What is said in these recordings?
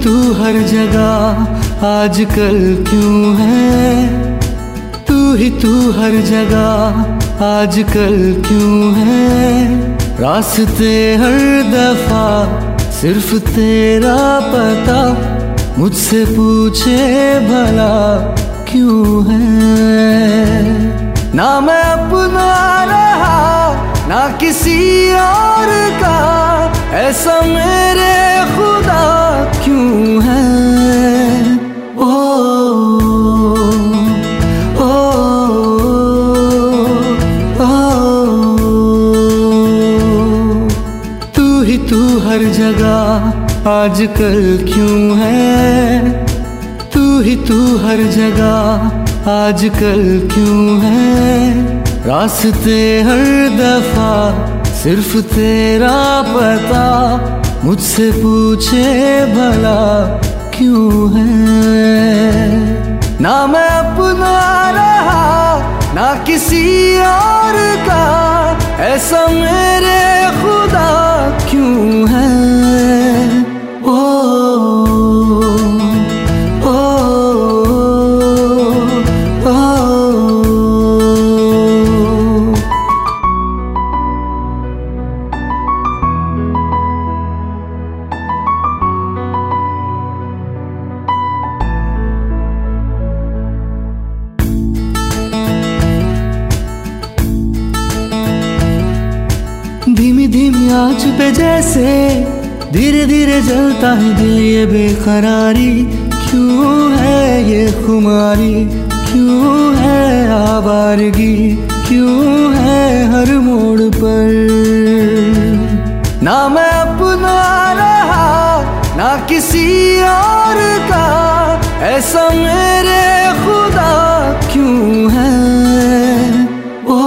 तू हर जगह आजकल क्यों है, तू हर जगह आजकल क्यों है। रास्ते हर दफा सिर्फ तेरा पता, मुझसे पूछे भला क्यों है। ना मैं अपना रहा ना किसी और का, ऐसा मेरे खुदा क्यों है। ओ, ओ, ओ, तू हर जगह आजकल क्यों है, तू हर जगह आजकल क्यों है। रास्ते हर दफा सिर्फ तेरा पता, मुझसे पूछे भला क्यों है। ना मैं अपना रहा ना किसी और का, ऐसा मेरे खुदा क्यों है। ओ, ओ, ओ, धीमी धीमी आँच पे जैसे धीरे धीरे जलता है दिल, ये बेकरारी क्यों है, ये खुमारी क्यों है, आवारगी क्यों है हर मोड़ पर। ना मैं अपना रहा ना किसी और का, ऐसा मेरे खुदा क्यों है। ओ,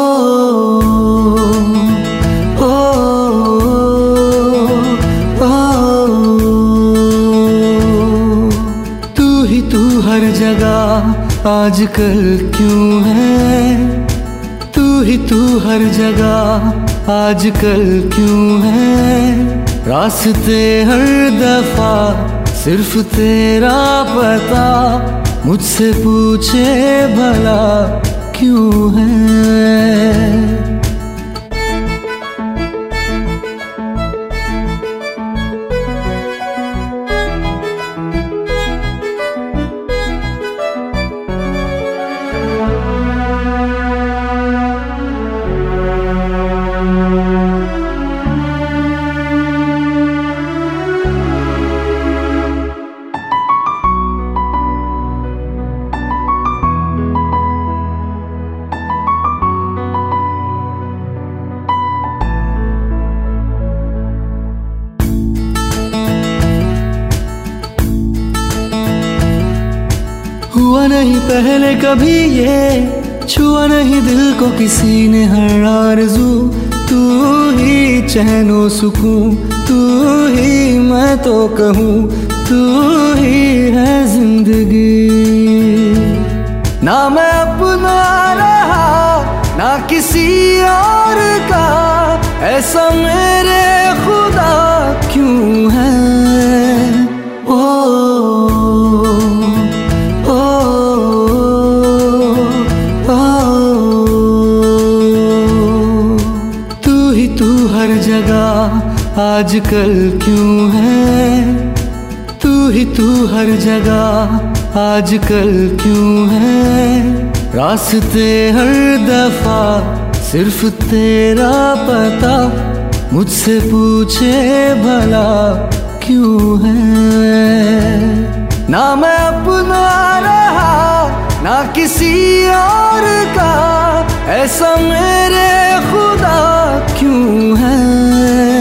तू हर जगह आजकल क्यों है, तू हर जगह आजकल क्यों है। रास्ते हर दफा सिर्फ तेरा पता, मुझसे पूछे भला क्यों है। हुआ नहीं पहले कभी ये, छुआ नहीं दिल को किसी ने हर आरज़ू। तू ही चैनो सुकून, तू ही मैं तो कहूँ, तू ही है जिंदगी। ना मैं अपना रहा ना किसी और का, ऐसा मेरे खुदा क्यों है। ओ, तू हर जगह आजकल क्यों है, तू हर जगह आजकल क्यों है। रास्ते हर दफा सिर्फ तेरा पता, मुझसे पूछे भला क्यों है। ना मैं अपना रहा ना किसी और का, ऐसा मेरे खुदा क्यों है।